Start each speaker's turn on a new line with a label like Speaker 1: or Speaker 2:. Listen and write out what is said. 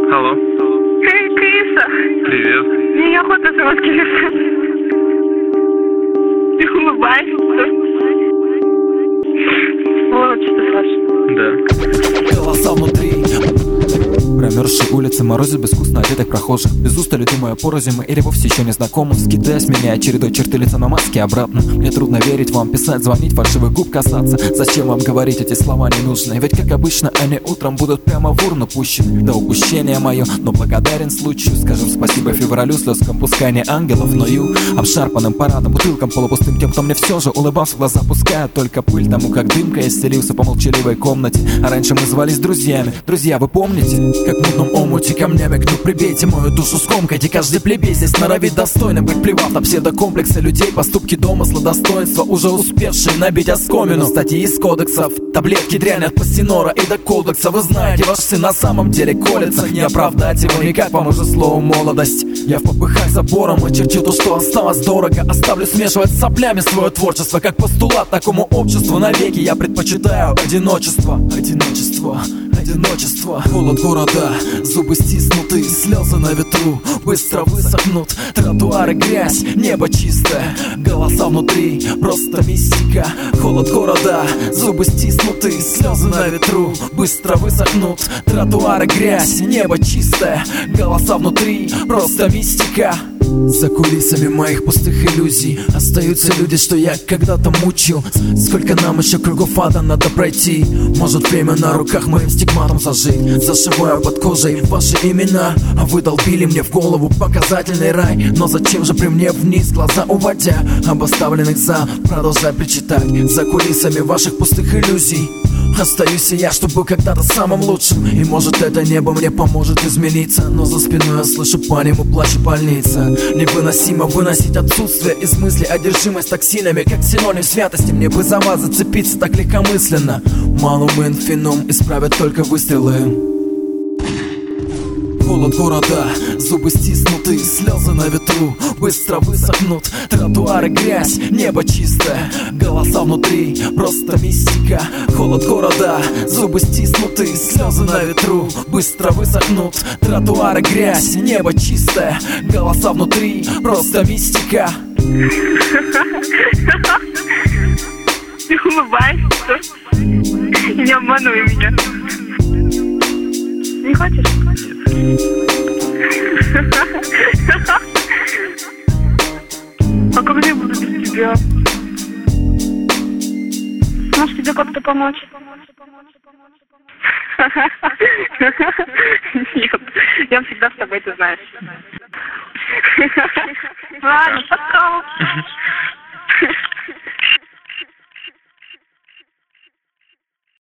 Speaker 1: Алло.
Speaker 2: Эй, Криса.
Speaker 1: Привет.
Speaker 2: Мне неохота короткий лист. Ты улыбаешься. Вот, что страшно.
Speaker 1: Да.
Speaker 3: Голоса внутри. Промерзшие улицы морозят безвкусно одетых прохожих. Без устали думая порознь или вовсе еще не знакомы. Скидываясь меня чередой черты лица на маске обратно. Мне трудно верить вам, писать, звонить, фальшивых губ касаться. Зачем вам говорить эти слова ненужные? Ведь как обычно они утром будут прямо в урну пущены. Да упущение мое, но благодарен случаю. Скажем спасибо февралю, слезкам пускай не ангелов, но ю обшарпанным парадом, бутылкам полупустым, тем, кто мне все же улыбался, глаза пуская только пыль тому, как дымка я стелился по молчаливой комнате. А раньше мы звались друзьями. Друзья, вы помните? Как в мутном омуте камнями к дну прибейте мою душу, скомкайте каждый плебей. Здесь норовит достойно быть, плевав на псевдокомплексы людей. Поступки домысла, достоинства, уже успевшие набить оскомину. Статьи из кодексов, таблетки дрянь от пастинора и до кодекса. Вы знаете, ваш сын на самом деле колется. Не оправдать его никак, поможет слово молодость. Я в попыхах забором очерчу то, что осталось дорого. Оставлю смешивать с соплями свое творчество. Как постулат такому обществу навеки я предпочитаю одиночество. Одиночество, одиночество. Холод города, зубы стиснуты, слезы на ветру быстро высохнут. Тротуары грязь, небо чистое, голоса внутри, просто мистика. Холод города, зубы стиснуты, слезы на ветру быстро высохнут. Тротуары грязь, небо чистое, голоса внутри, просто мистика. За кулисами моих пустых иллюзий остаются люди, что я когда-то мучил. Сколько нам еще кругов ада надо пройти? Может время на руках моим стигматом зажить? Зашиваю под кожей ваши имена, а вы долбили мне в голову показательный рай. Но зачем же при мне вниз глаза уводя? Об оставленных за продолжай причитать. За кулисами ваших пустых иллюзий остаюсь я, чтобы когда-то самым лучшим. И может это небо мне поможет измениться. Но за спиной я слышу по нему плач и больница. Невыносимо выносить отсутствие из мысли. Одержимость токсинами, как синоним святости. Мне бы за вас зацепиться так легкомысленно. Малум инфинум исправят только выстрелы. Холод города, зубы стиснуты, слезы на ветру быстро высохнут. Тротуары грязь, небо чистое, голоса внутри, просто мистика. Холод города, зубы стиснуты, слезы на ветру быстро высохнут. Тротуары грязь, небо чистое, голоса внутри, просто мистика.
Speaker 2: Ты улыбаешься. Не обмануй меня. Не хочешь? А как я буду без тебя? Может тебе как-то помочь? Нет, я всегда с тобой, ты знаешь. Ладно, пока.